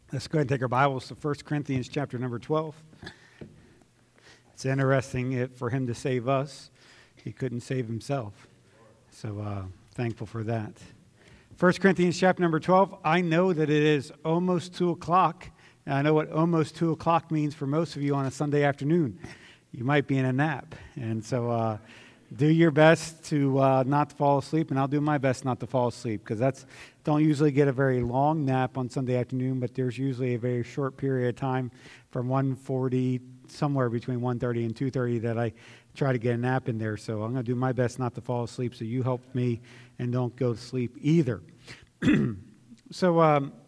Let's go ahead and take our Bibles to 1 Corinthians chapter number 12. It's interesting for him to save us. He couldn't save himself. So thankful for that. 1 Corinthians chapter number 12. I know that it is almost 2 o'clock. And I know what almost 2 o'clock means for most of you on a Sunday afternoon. You might be in a nap. And so do your best to not fall asleep, and I'll do my best not to fall asleep, because don't usually get a very long nap on Sunday afternoon, but there's usually a very short period of time from 1:40, somewhere between 1:30 and 2:30 that I try to get a nap in there. So I'm going to do my best not to fall asleep, so you help me and don't go to sleep either. So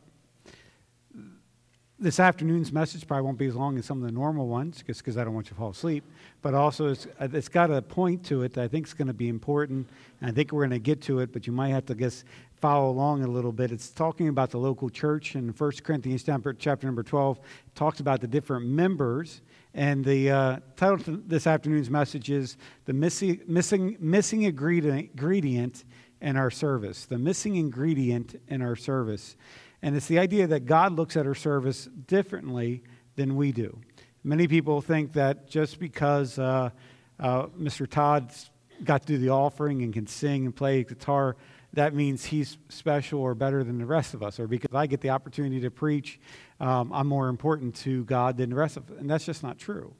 this afternoon's message probably won't be as long as some of the normal ones, just because I don't want you to fall asleep. But also, it's got a point to it that I think is going to be important, and I think we're going to get to it, but you might have to follow along a little bit. It's talking about the local church, in 1 Corinthians chapter number 12, it talks about the different members, and the title of this afternoon's message is The Missing Ingredient in Our Service. The Missing Ingredient in Our Service. And it's the idea that God looks at our service differently than we do. Many people think that just because Mr. Todd's got to do the offering and can sing and play guitar, that means he's special or better than the rest of us. Or because I get the opportunity to preach, I'm more important to God than the rest of us. And that's just not true.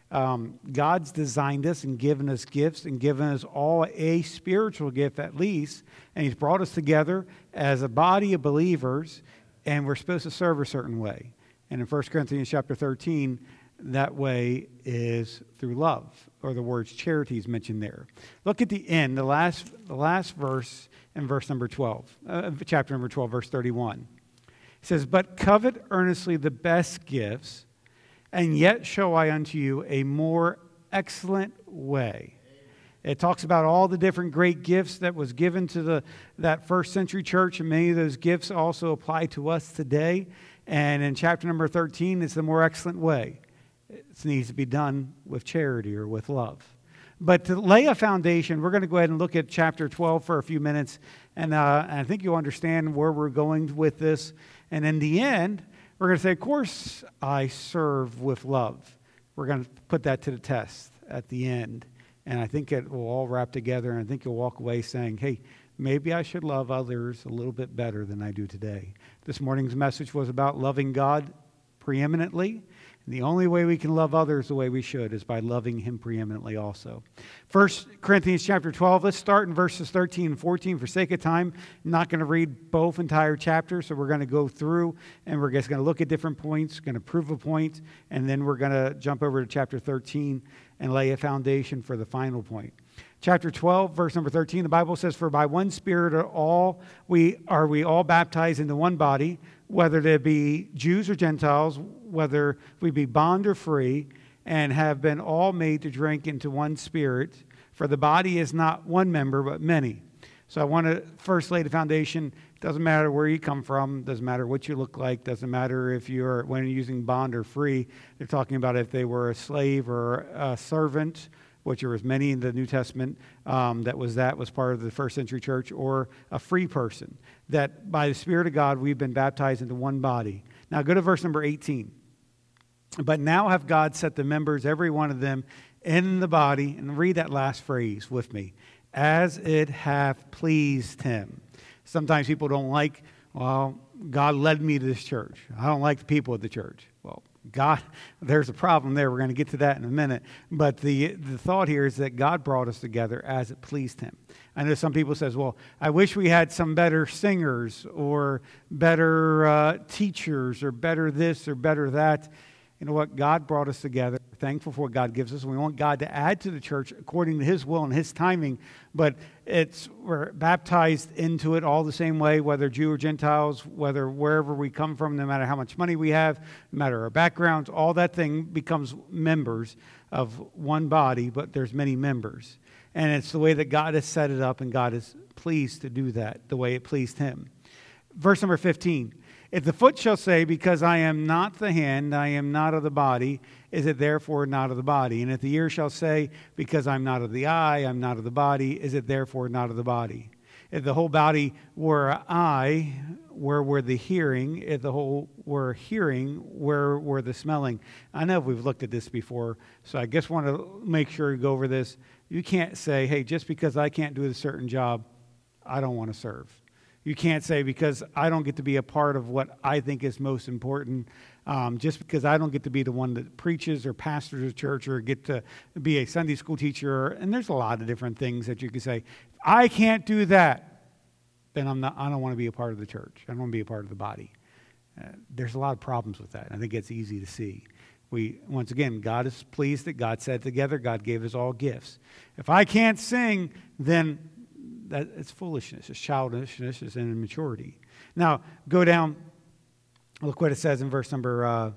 God's designed us and given us gifts and given us all a spiritual gift at least, and He's brought us together as a body of believers, and we're supposed to serve a certain way. And in 1 Corinthians chapter 13, that way is through love, or the words charity is mentioned there. Look at the end, the last verse in verse number 12, chapter number 12, verse 31. It says, "But covet earnestly the best gifts, and yet show I unto you a more excellent way." It talks about all the different great gifts that was given to that first century church, and many of those gifts also apply to us today. And in chapter number 13, it's the more excellent way. It needs to be done with charity or with love. But to lay a foundation, we're going to go ahead and look at chapter 12 for a few minutes, and I think you'll understand where we're going with this. And in the end, we're going to say, of course, I serve with love. We're going to put that to the test at the end. And I think it will all wrap together, and I think you'll walk away saying, hey, maybe I should love others a little bit better than I do today. This morning's message was about loving God preeminently. And the only way we can love others the way we should is by loving Him preeminently also. 1 Corinthians chapter 12, let's start in verses 13 and 14. For sake of time, I'm not going to read both entire chapters, so we're going to go through, and we're just going to look at different points, going to prove a point, and then we're going to jump over to chapter 13 and lay a foundation for the final point. Chapter 12, verse number 13, the Bible says, "For by one Spirit are we all baptized into one body, whether they be Jews or Gentiles, whether we be bond or free, and have been all made to drink into one Spirit. For the body is not one member, but many." So I want to first lay the foundation. Doesn't matter where you come from. Doesn't matter what you look like. Doesn't matter if when you're using bond or free. They're talking about if they were a slave or a servant, which there was many in the New Testament that was part of the first century church, or a free person. That by the Spirit of God, we've been baptized into one body. Now go to verse number 18. "But now have God set the members, every one of them, in the body," and read that last phrase with me, "as it hath pleased Him." Sometimes people don't like, well, God led me to this church. I don't like the people at the church. Well, God, there's a problem there. We're going to get to that in a minute. But the thought here is that God brought us together as it pleased Him. I know some people says, well, I wish we had some better singers or better teachers or better this or better that. You know what? God brought us together. We're thankful for what God gives us. We want God to add to the church according to His will and His timing. But we're baptized into it all the same way, whether Jew or Gentiles, whether wherever we come from, no matter how much money we have, no matter our backgrounds, all that thing becomes members of one body, but there's many members. And it's the way that God has set it up, and God is pleased to do that, the way it pleased Him. Verse number 15. "If the foot shall say, because I am not the hand, I am not of the body, is it therefore not of the body? And if the ear shall say, because I'm not of the eye, I'm not of the body, is it therefore not of the body? If the whole body were an eye, where were the hearing? If the whole were hearing, where were the smelling? I know we've looked at this before, so I guess want to make sure to go over this. You can't say, hey, just because I can't do a certain job, I don't want to serve. You can't say because I don't get to be a part of what I think is most important, just because I don't get to be the one that preaches or pastors a church or get to be a Sunday school teacher. And there's a lot of different things that you can say. If I can't do that, then I don't want to be a part of the church. I don't want to be a part of the body. There's a lot of problems with that. I think it's easy to see. Once again, God is pleased that God said together, God gave us all gifts. If I can't sing, then it's foolishness, it's childishness, it's immaturity. Now, go down, look what it says in verse number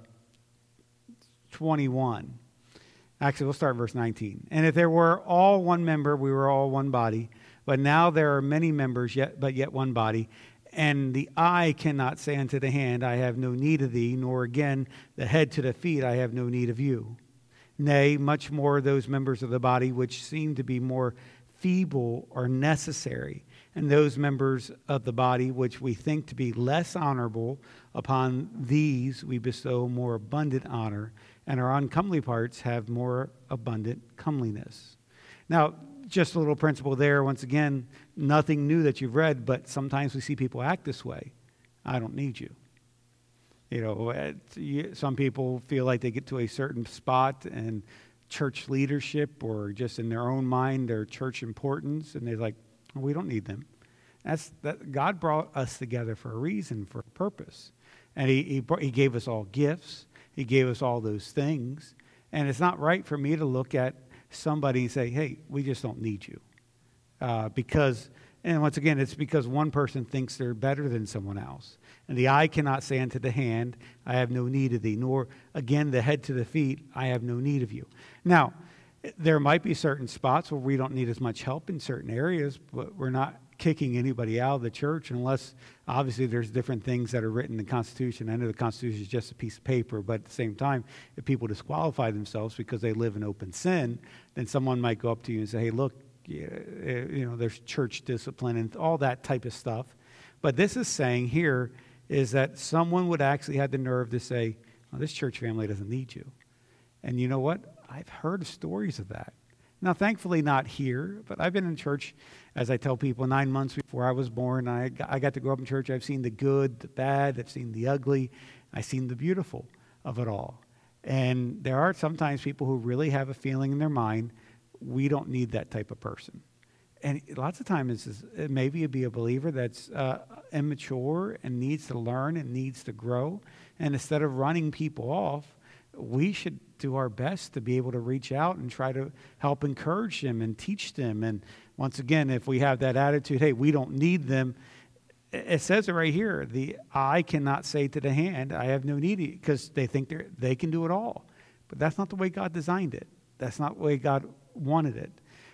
21. Actually, we'll start verse 19. And if there were all one member, we were all one body. But now there are many members, but yet one body. And the eye cannot say unto the hand, I have no need of thee, nor again the head to the feet, I have no need of you. Nay, much more those members of the body which seem to be more feeble are necessary, and those members of the body which we think to be less honorable, upon these we bestow more abundant honor, and our uncomely parts have more abundant comeliness. Now, just a little principle there. Once again, nothing new that you've read, but sometimes we see people act this way. I don't need you. You know, some people feel like they get to a certain spot and church leadership or just in their own mind, their church importance, and they're like, oh, we don't need them. God brought us together for a reason, for a purpose. And he gave us all gifts. He gave us all those things. And it's not right for me to look at somebody and say, hey, we just don't need you. And once again, it's because one person thinks they're better than someone else. And the eye cannot say unto the hand, I have no need of thee, nor again the head to the feet, I have no need of you. Now, there might be certain spots where we don't need as much help in certain areas, but we're not kicking anybody out of the church unless, obviously, there's different things that are written in the Constitution. I know the Constitution is just a piece of paper, but at the same time, if people disqualify themselves because they live in open sin, then someone might go up to you and say, hey, look, you know, there's church discipline and all that type of stuff. But this is saying here is that someone would actually have the nerve to say, oh, this church family doesn't need you. And you know what? I've heard stories of that. Now, thankfully not here, but I've been in church, as I tell people, 9 months before I was born. I got to grow up in church. I've seen the good, the bad. I've seen the ugly. I've seen the beautiful of it all. And there are sometimes people who really have a feeling in their mind, we don't need that type of person. And lots of times maybe it'd be a believer that's immature and needs to learn and needs to grow. And instead of running people off, we should do our best to be able to reach out and try to help encourage them and teach them. And once again, if we have that attitude, hey, we don't need them, it says it right here, the eye cannot say to the hand, I have no need of you, because they think they can do it all. But that's not the way God designed it. That's not the way God wanted it.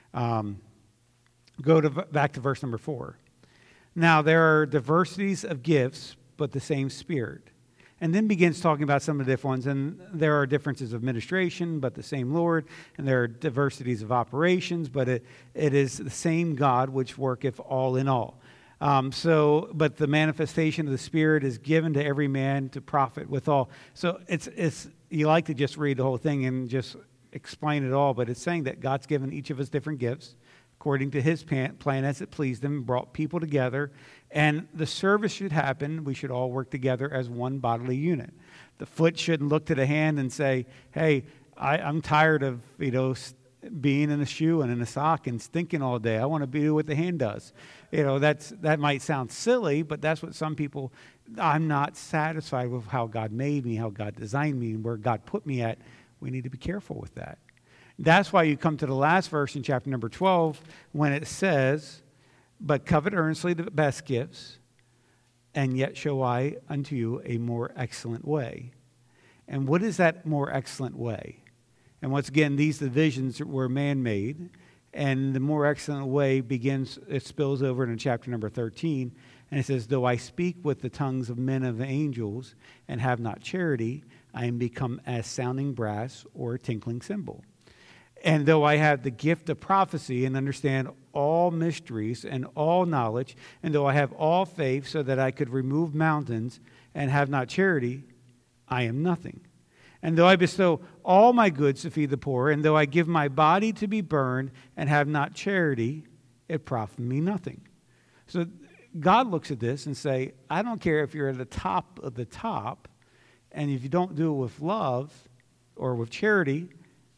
Back to verse number 4. Now, there are diversities of gifts, but the same Spirit. And then begins talking about some of the different ones. And there are differences of administration, but the same Lord. And there are diversities of operations, but it is the same God which worketh all in all. But the manifestation of the Spirit is given to every man to profit withal. So it's you like to just read the whole thing and just explain it all, but it's saying that God's given each of us different gifts according to his plan as it pleased him, brought people together, and the service should happen. We should all work together as one bodily unit. The foot shouldn't look to the hand and say, hey, I'm tired of being in a shoe and in a sock and stinking all day. I want to do what the hand does. That might sound silly, but that's what some people, I'm not satisfied with how God made me, how God designed me, and where God put me at. We need to be careful with that. That's why you come to the last verse in chapter number 12 when it says, but covet earnestly the best gifts, and yet show I unto you a more excellent way. And what is that more excellent way? And once again, these divisions were man-made, and the more excellent way it spills over into chapter number 13, and it says, though I speak with the tongues of men and of angels and have not charity, I am become as sounding brass or a tinkling cymbal. And though I have the gift of prophecy and understand all mysteries and all knowledge, and though I have all faith so that I could remove mountains and have not charity, I am nothing. And though I bestow all my goods to feed the poor, and though I give my body to be burned and have not charity, it profits me nothing. So God looks at this and say, I don't care if you're at the top of the top, and if you don't do it with love or with charity,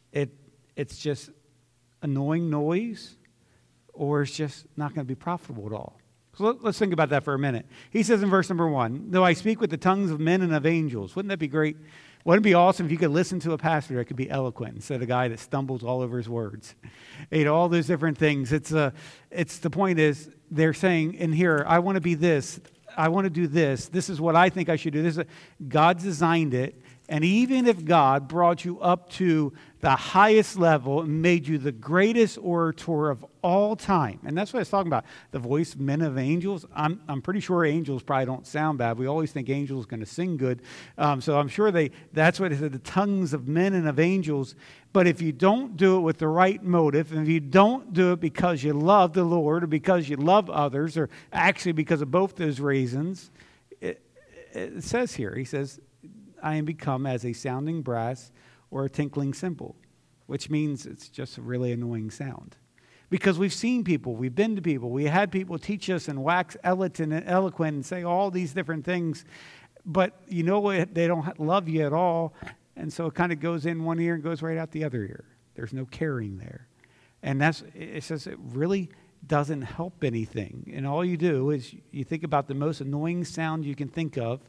it's just annoying noise, or it's just not going to be profitable at all. So let's think about that for a minute. He says in verse number 1, though I speak with the tongues of men and of angels. Wouldn't that be great? Wouldn't it be awesome if you could listen to a pastor that could be eloquent instead of a guy that stumbles all over his words? All those different things. It's the point is they're saying in here, I want to be this. I want to do this. This is what I think I should do. God designed it. And even if God brought you up to the highest level and made you the greatest orator of all time, and that's what it's talking about, the voice of men of angels. I'm pretty sure angels probably don't sound bad. We always think angels going to sing good. So I'm sure that's what it said, the tongues of men and of angels. But if you don't do it with the right motive, and if you don't do it because you love the Lord or because you love others, or actually because of both those reasons, it says here, he says, I am become as a sounding brass or a tinkling cymbal, which means it's just a really annoying sound. Because we've seen people, we've been to people, we had people teach us and wax eloquent and say all these different things, but you know what? They don't love you at all, and so it kind of goes in one ear and goes right out the other ear. There's no caring there. And it says it really doesn't help anything. And all you do is you think about the most annoying sound you can think of,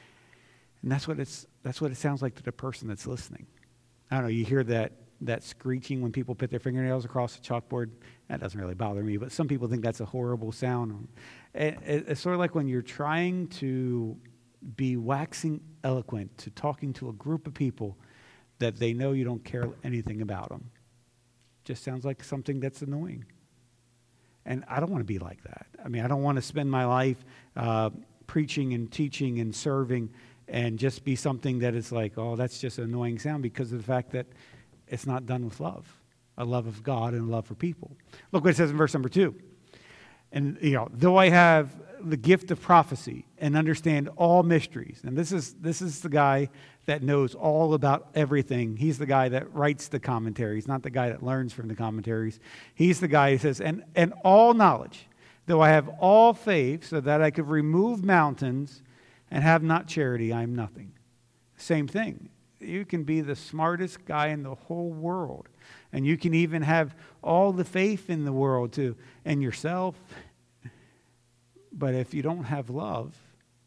and that's what it sounds like to the person that's listening. I don't know, you hear that screeching when people put their fingernails across the chalkboard. That doesn't really bother me, but some people think that's a horrible sound. It's sort of like when you're trying to be waxing eloquent, to talking to a group of people that they know you don't care anything about them. Just sounds like something that's annoying. And I don't want to be like that. I mean, I don't want to spend my life preaching and teaching and serving and just be something that is like, oh, that's just an annoying sound, because of the fact that it's not done with love, a love of God and a love for people. Look what it says in verse number 2. And, though I have the gift of prophecy and understand all mysteries. And this is the guy that knows all about everything. He's the guy that writes the commentaries, not the guy that learns from the commentaries. He's the guy who says, and all knowledge, though I have all faith so that I could remove mountains and have not charity, I am nothing. Same thing. You can be the smartest guy in the whole world, and you can even have all the faith in the world and yourself. But if you don't have love,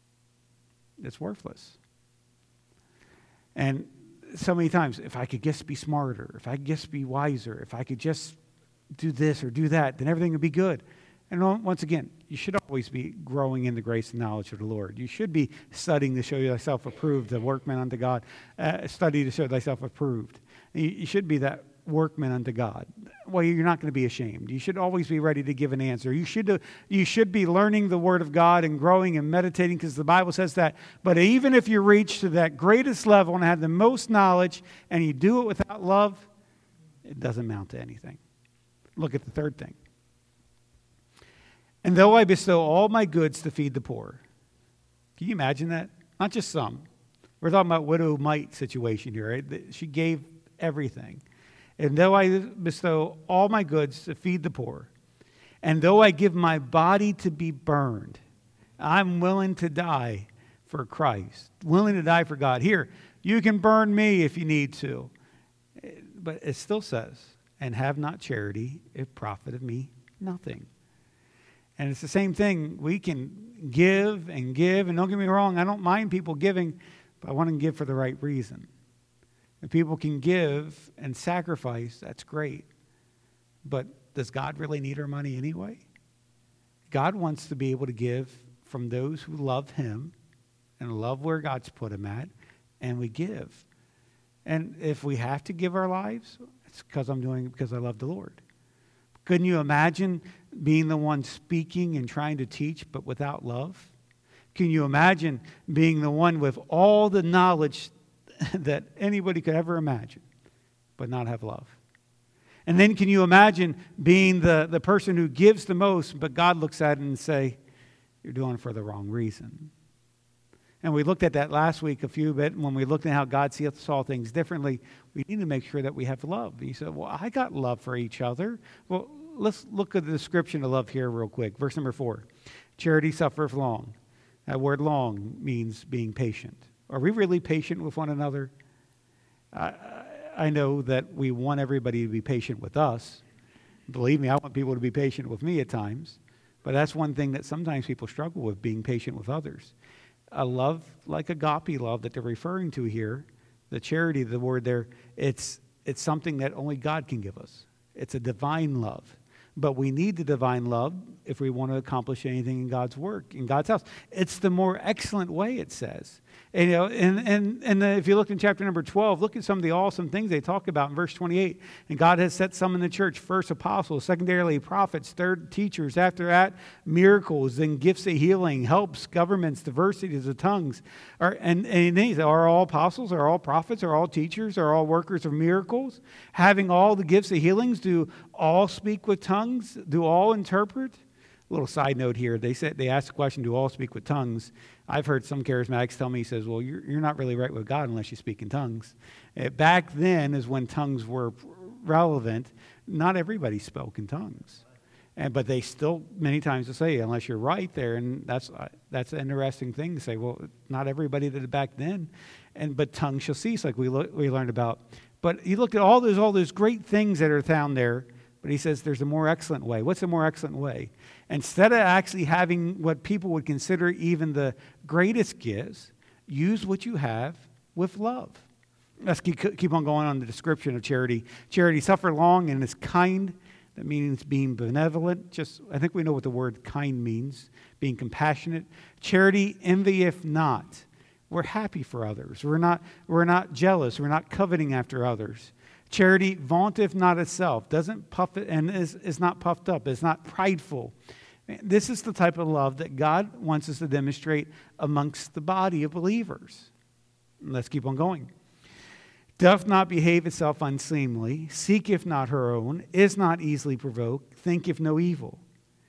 it's worthless. And so many times, if I could just be smarter, if I could just be wiser, if I could just do this or do that, then everything would be good. And once again, you should always be growing in the grace and knowledge of the Lord. You should be studying to show thyself approved, the workman unto God. Study to show thyself approved. You should be that workman unto God. Well, you're not going to be ashamed. You should always be ready to give an answer. You should be learning the Word of God and growing and meditating, because the Bible says that. But even if you reach to that greatest level and have the most knowledge and you do it without love, it doesn't amount to anything. Look at the third thing. And though I bestow all my goods to feed the poor. Can you imagine that? Not just some. We're talking about widow mite situation here, right? She gave everything. And though I bestow all my goods to feed the poor, and though I give my body to be burned, I'm willing to die for Christ, willing to die for God. Here, you can burn me if you need to. But it still says, and have not charity, it profited me nothing. And it's the same thing. We can give, and don't get me wrong, I don't mind people giving, but I want them to give for the right reason. If people can give and sacrifice, that's great. But does God really need our money anyway? God wants to be able to give from those who love Him and love where God's put Him at, and we give. And if we have to give our lives, it's because I'm doing it because I love the Lord. Couldn't you imagine being the one speaking and trying to teach, but without love? Can you imagine being the one with all the knowledge that anybody could ever imagine, but not have love? And then can you imagine being the person who gives the most, but God looks at it and say, you're doing it for the wrong reason. And we looked at that last week a few bit when we looked at how God saw things differently. We need to make sure that we have love. And you said, well, I got love for each other. Well, let's look at the description of love here real quick. Verse number 4. Charity suffereth long. That word long means being patient. Are we really patient with one another? I know that we want everybody to be patient with us. Believe me, I want people to be patient with me at times. But that's one thing that sometimes people struggle with, being patient with others. A love like agape love that they're referring to here, the charity, the word there, it's something that only God can give us. It's a divine love. But we need the divine love if we want to accomplish anything in God's work, in God's house. It's the more excellent way, it says. And, if you look in chapter number 12, look at some of the awesome things they talk about in verse 28. And God has set some in the church, first apostles, secondarily prophets, third teachers, after that miracles, then gifts of healing, helps, governments, diversities of tongues. Are all apostles, are all prophets, are all teachers, are all workers of miracles? Having all the gifts of healings, do all speak with tongues? Do all interpret? A little side note here. They asked the question, do all speak with tongues? I've heard some charismatics tell me, he says, well, you're not really right with God unless you speak in tongues. Back then is when tongues were relevant. Not everybody spoke in tongues. But they still, many times will say, unless you're right there, and that's an interesting thing to say, well, not everybody did it back then. But tongues shall cease, like we learned about. But you look at all those great things that are found there, but he says there's a more excellent way. What's a more excellent way? Instead of actually having what people would consider even the greatest gifts, use what you have with love. Let's keep on going on the description of charity. Charity suffer long and is kind. That means being benevolent. I think we know what the word kind means. Being compassionate. Charity envieth not. We're happy for others. We're not jealous. We're not coveting after others. Charity vaunteth not itself, doesn't puff it, and is not puffed up, is not prideful. This is the type of love that God wants us to demonstrate amongst the body of believers. Let's keep on going. Doth not behave itself unseemly, seeketh not her own, is not easily provoked, thinketh no evil.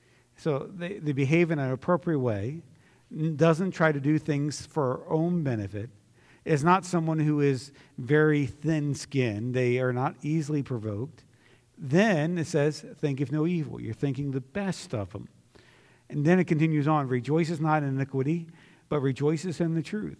So they behave in an appropriate way, doesn't try to do things for her own benefit, is not someone who is very thin-skinned. They are not easily provoked. Then it says, thinketh no evil. You're thinking the best of them. And then it continues on, rejoices not in iniquity, but rejoices in the truth.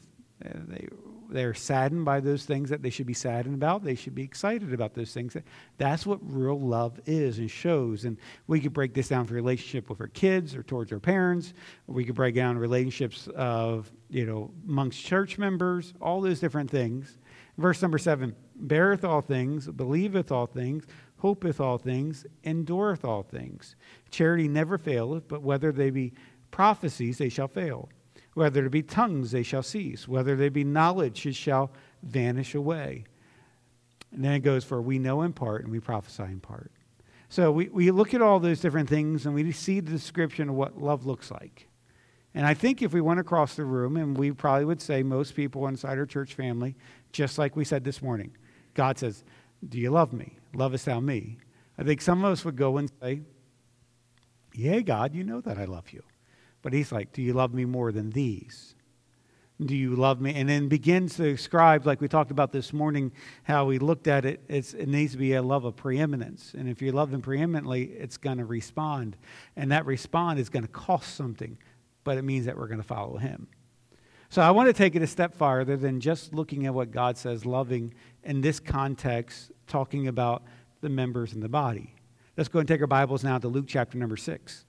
They're saddened by those things that they should be saddened about. They should be excited about those things. That's what real love is and shows. And we could break this down for relationship with our kids or towards our parents. Or we could break down relationships of, amongst church members, all those different things. Verse number 7, beareth all things, believeth all things, hopeth all things, endureth all things. Charity never faileth, but whether they be prophecies, they shall fail. Whether there be tongues, they shall cease. Whether there be knowledge, it shall vanish away. And then it goes, for we know in part and we prophesy in part. So we look at all those different things and we see the description of what love looks like. And I think if we went across the room, and we probably would say most people inside our church family, just like we said this morning, God says, do you love me? Lovest thou me? I think some of us would go and say, yeah, God, you know that I love you. But he's like, do you love me more than these? Do you love me? And then begins to describe, like we talked about this morning, how we looked at it, it needs to be a love of preeminence. And if you love him preeminently, it's going to respond. And that respond is going to cost something, but it means that we're going to follow him. So I want to take it a step farther than just looking at what God says loving in this context, talking about the members in the body. Let's go and take our Bibles now to Luke chapter number 6.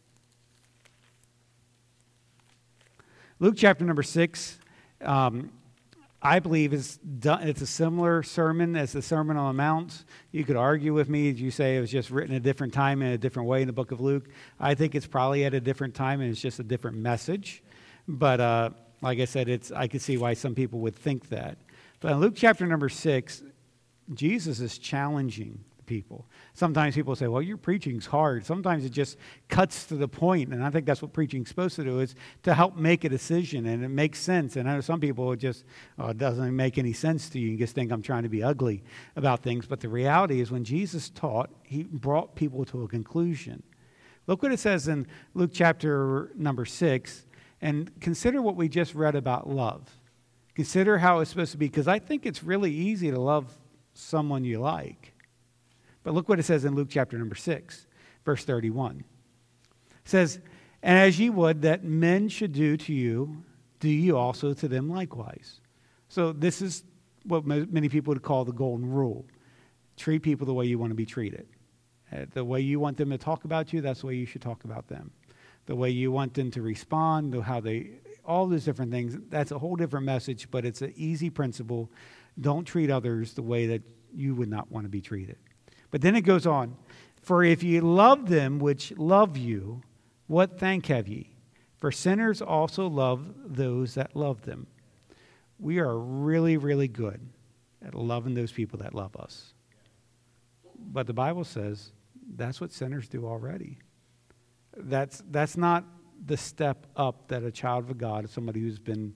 Luke chapter number 6, I believe it's a similar sermon as the Sermon on the Mount. You could argue with me if you say it was just written a different time in a different way in the book of Luke. I think it's probably at a different time and it's just a different message. But like I said, I could see why some people would think that. But in Luke chapter number 6, Jesus is challenging the people. Sometimes people say, well, your preaching's hard. Sometimes it just cuts to the point, and I think that's what preaching's supposed to do, is to help make a decision, and it makes sense. And I know some people, it doesn't make any sense to you. You just think I'm trying to be ugly about things. But the reality is when Jesus taught, he brought people to a conclusion. Look what it says in Luke chapter number 6, and consider what we just read about love. Consider how it's supposed to be, because I think it's really easy to love someone you like. But look what it says in Luke chapter number 6, verse 31. It says, and as ye would that men should do to you, do ye also to them likewise. So this is what many people would call the golden rule. Treat people the way you want to be treated. The way you want them to talk about you, that's the way you should talk about them. The way you want them to respond, all those different things, that's a whole different message, but it's an easy principle. Don't treat others the way that you would not want to be treated. But then it goes on, for if ye love them which love you, what thank have ye? For sinners also love those that love them. We are really, really good at loving those people that love us. But the Bible says that's what sinners do already. That's not the step up that a child of God, somebody who's been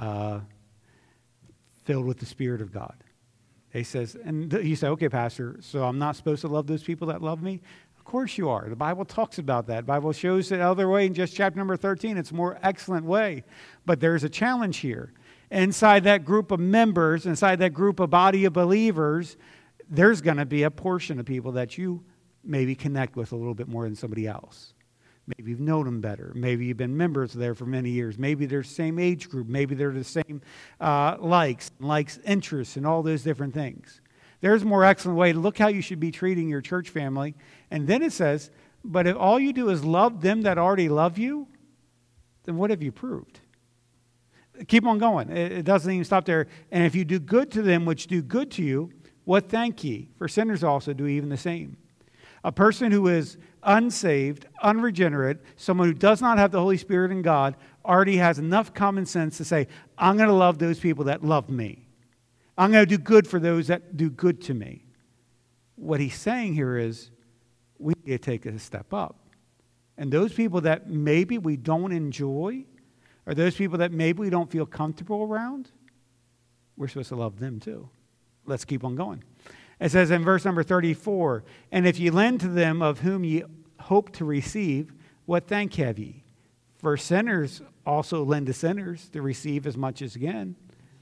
filled with the Spirit of God. He says, and you say, okay, Pastor, so I'm not supposed to love those people that love me? Of course you are. The Bible talks about that. The Bible shows it other way in just chapter number 13. It's a more excellent way. But there's a challenge here. Inside that group of members, inside that group of body of believers, there's going to be a portion of people that you maybe connect with a little bit more than somebody else. Maybe you've known them better. Maybe you've been members there for many years. Maybe they're the same age group. Maybe they're the same likes, interests, and all those different things. There's a more excellent way to look how you should be treating your church family. And then it says, but if all you do is love them that already love you, then what have you proved? Keep on going. It doesn't even stop there. And if you do good to them which do good to you, what thank ye? For sinners also do even the same. A person who is unsaved, unregenerate, someone who does not have the Holy Spirit in God, already has enough common sense to say, I'm going to love those people that love me. I'm going to do good for those that do good to me. What he's saying here is, we need to take a step up. And those people that maybe we don't enjoy, or those people that maybe we don't feel comfortable around, we're supposed to love them too. Let's keep on going. It says in verse number 34, and if ye lend to them of whom ye hope to receive, what thank have ye? For sinners also lend to sinners to receive as much as again.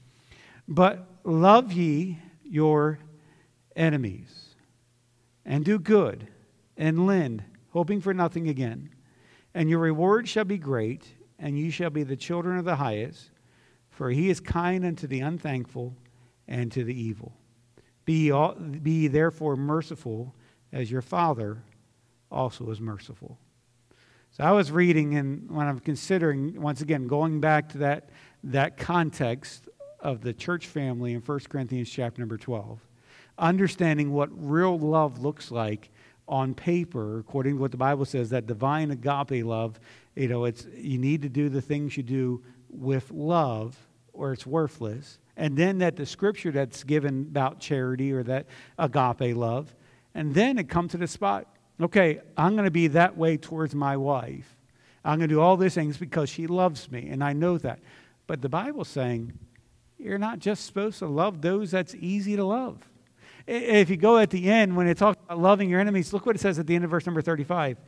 But love ye your enemies, and do good, and lend, hoping for nothing again. And your reward shall be great, and ye shall be the children of the highest, for he is kind unto the unthankful and to the evil. Be ye therefore merciful, as your Father also is merciful. So I was reading, and when I'm considering, once again, going back to that context of the church family in 1 Corinthians chapter number 12, understanding what real love looks like on paper, according to what the Bible says, that divine agape love, you need to do the things you do with love, or it's worthless. And then that the scripture that's given about charity, or that agape love. And then it comes to the spot, okay, I'm going to be that way towards my wife. I'm going to do all these things because she loves me, and I know that. But the Bible's saying, you're not just supposed to love those that's easy to love. If you go at the end, when it talks about loving your enemies, look what it says at the end of verse number 35.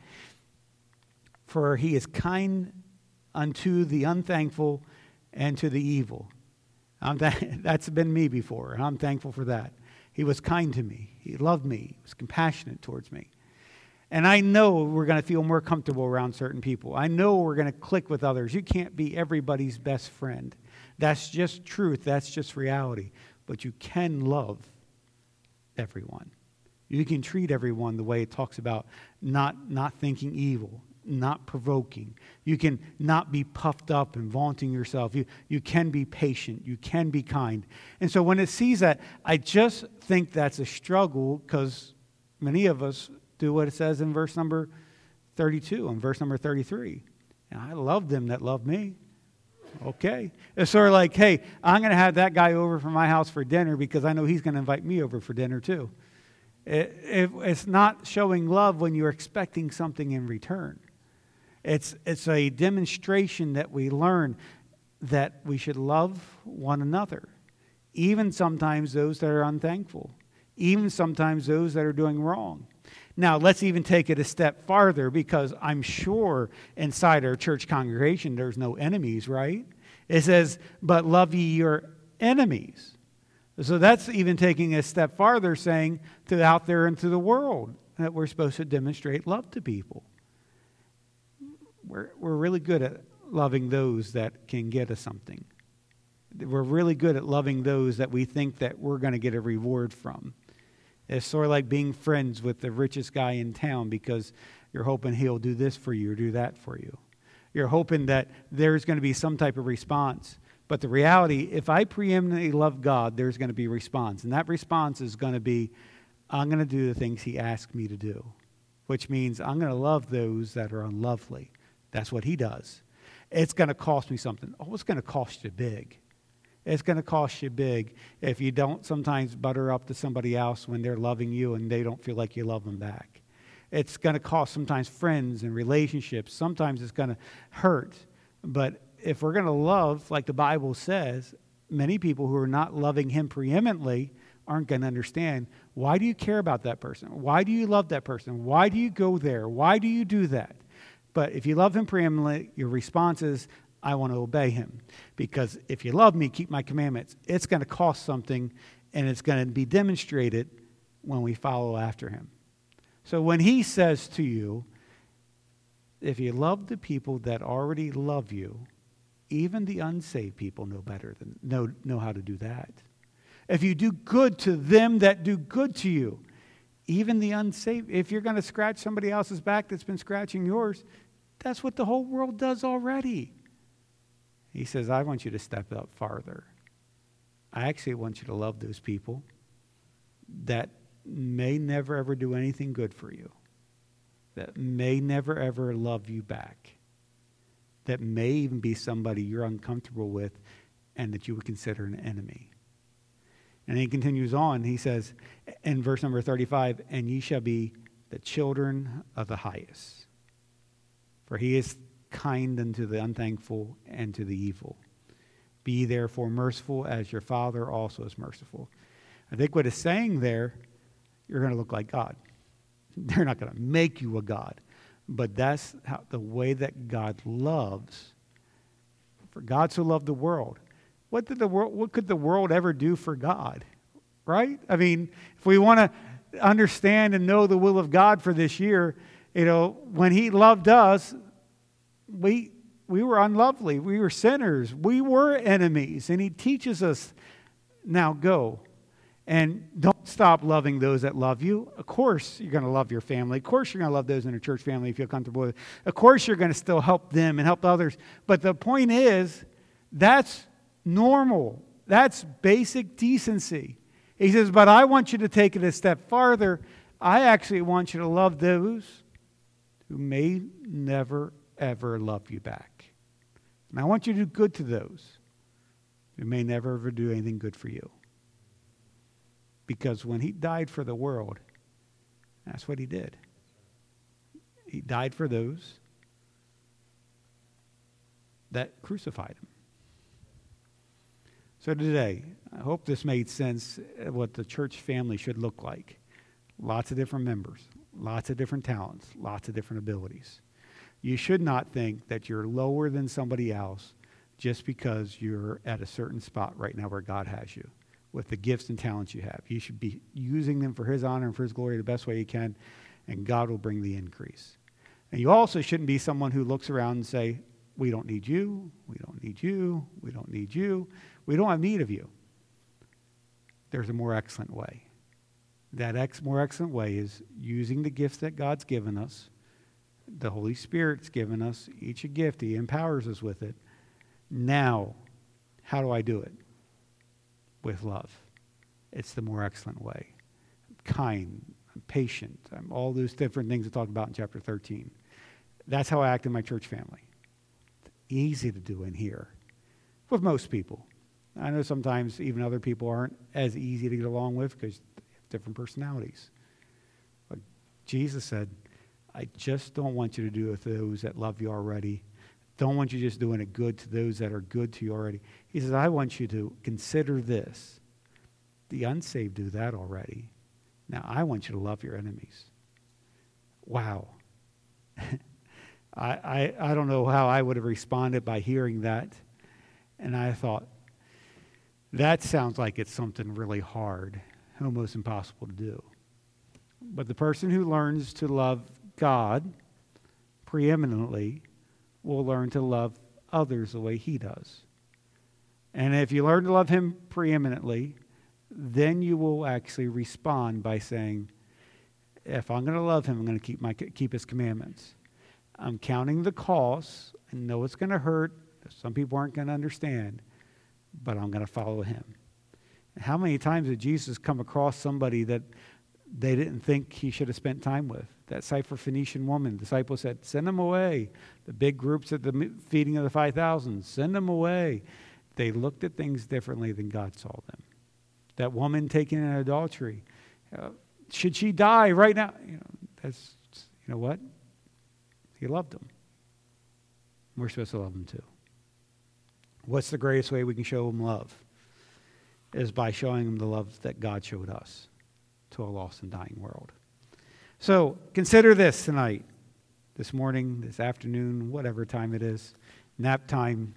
For he is kind unto the unthankful and to the evil. That's been me before, and I'm thankful for that. He was kind to me. He loved me. He was compassionate towards me. And I know we're going to feel more comfortable around certain people. I know we're going to click with others. You can't be everybody's best friend. That's just truth. That's just reality. But you can love everyone. You can treat everyone the way it talks about not thinking evil, not provoking. You can not be puffed up and vaunting yourself. You can be patient. You can be kind. And so when it sees that, I just think that's a struggle, because many of us do what it says in verse number 32 and verse number 33. And I love them that love me. Okay. It's sort of like, hey, I'm going to have that guy over from my house for dinner because I know he's going to invite me over for dinner too. It's not showing love when you're expecting something in return. It's a demonstration that we learn that we should love one another, even sometimes those that are unthankful, even sometimes those that are doing wrong. Now, let's even take it a step farther, because I'm sure inside our church congregation there's no enemies, right? It says, but love ye your enemies. So that's even taking a step farther, saying to out there into the world that we're supposed to demonstrate love to people. We're really good at loving those that can get us something. We're really good at loving those that we think that we're going to get a reward from. It's sort of like being friends with the richest guy in town because you're hoping he'll do this for you or do that for you. You're hoping that there's going to be some type of response. But the reality, if I preeminently love God, there's going to be a response. And that response is going to be, I'm going to do the things he asked me to do, which means I'm going to love those that are unlovely. That's what he does. It's going to cost me something. Oh, it's going to cost you big. It's going to cost you big if you don't sometimes butter up to somebody else when they're loving you and they don't feel like you love them back. It's going to cost sometimes friends and relationships. Sometimes it's going to hurt. But if we're going to love, like the Bible says, many people who are not loving him preeminently aren't going to understand, why do you care about that person? Why do you love that person? Why do you go there? Why do you do that? But if you love him preeminently, your response is, I want to obey him. Because if you love me, keep my commandments. It's going to cost something, and it's going to be demonstrated when we follow after him. So when he says to you, if you love the people that already love you, even the unsaved people know how to do that. If you do good to them that do good to you, even the unsaved, if you're going to scratch somebody else's back that's been scratching yours, that's what the whole world does already. He says, I want you to step up farther. I actually want you to love those people that may never ever do anything good for you, that may never ever love you back, that may even be somebody you're uncomfortable with and that you would consider an enemy. And he continues on, he says in verse number 35, and ye shall be the children of the highest, for he is kind unto the unthankful and to the evil. Be therefore merciful as your Father also is merciful. I think what it's saying there, you're going to look like God. They're not going to make you a God, but that's how the way that God loves. For God so loved the world. What could the world ever do for God? Right? I mean, if we want to understand and know the will of God for this year, when he loved us, we were unlovely. We were sinners. We were enemies. And he teaches us, now go. And don't stop loving those that love you. Of course, you're going to love your family. Of course, you're going to love those in your church family if you're comfortable with it. Of course, you're going to still help them and help others. But the point is, that's normal. That's basic decency. He says, but I want you to take it a step farther. I actually want you to love those who may never, ever love you back. And I want you to do good to those who may never, ever do anything good for you. Because when he died for the world, that's what he did. He died for those that crucified him. So today, I hope this made sense what the church family should look like. Lots of different members, lots of different talents, lots of different abilities. You should not think that you're lower than somebody else just because you're at a certain spot right now where God has you with the gifts and talents you have. You should be using them for his honor and for his glory the best way you can, and God will bring the increase. And you also shouldn't be someone who looks around and say, we don't need you, we don't need you, we don't need you. We don't have need of you. There's a more excellent way. That more excellent way is using the gifts that God's given us. The Holy Spirit's given us each a gift. He empowers us with it. Now, how do I do it? With love. It's the more excellent way. I'm kind, I'm patient, I'm all those different things we talked about in chapter 13. That's how I act in my church family. It's easy to do in here with most people. I know sometimes even other people aren't as easy to get along with because they have different personalities. Jesus said, I just don't want you to do it to those that love you already. Don't want you just doing it good to those that are good to you already. He says, I want you to consider this. The unsaved do that already. Now, I want you to love your enemies. Wow. I don't know how I would have responded by hearing that. And I thought, that sounds like it's something really hard, almost impossible to do. But the person who learns to love God preeminently will learn to love others the way he does. And if you learn to love him preeminently, then you will actually respond by saying, if I'm going to love him, I'm going to keep his commandments. I'm counting the costs. I know it's going to hurt. Some people aren't going to understand, but I'm going to follow him. How many times did Jesus come across somebody that they didn't think he should have spent time with? That Syrophoenician woman, the disciple said, send them away. The big groups at the feeding of the 5,000, send them away. They looked at things differently than God saw them. That woman taken in adultery, should she die right now? You know what? He loved them. We're supposed to love them too. What's the greatest way we can show them love? Is by showing them the love that God showed us to a lost and dying world. So consider this tonight, this morning, this afternoon, whatever time it is, nap time.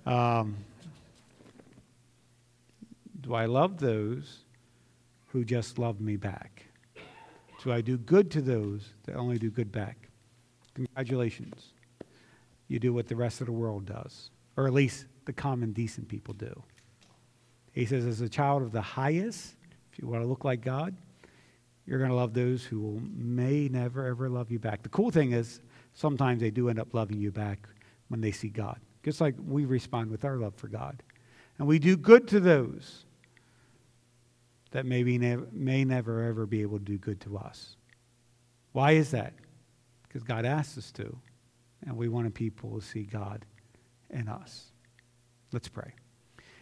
Do I love those who just love me back? Do I do good to those that only do good back? Congratulations. You do what the rest of the world does, or at least the common decent people do. He says, as a child of the highest, if you want to look like God, you're going to love those who may never, ever love you back. The cool thing is, sometimes they do end up loving you back when they see God. Just like we respond with our love for God. And we do good to those that may never, ever be able to do good to us. Why is that? Because God asked us to. And we wanted people to see God in us. Let's pray.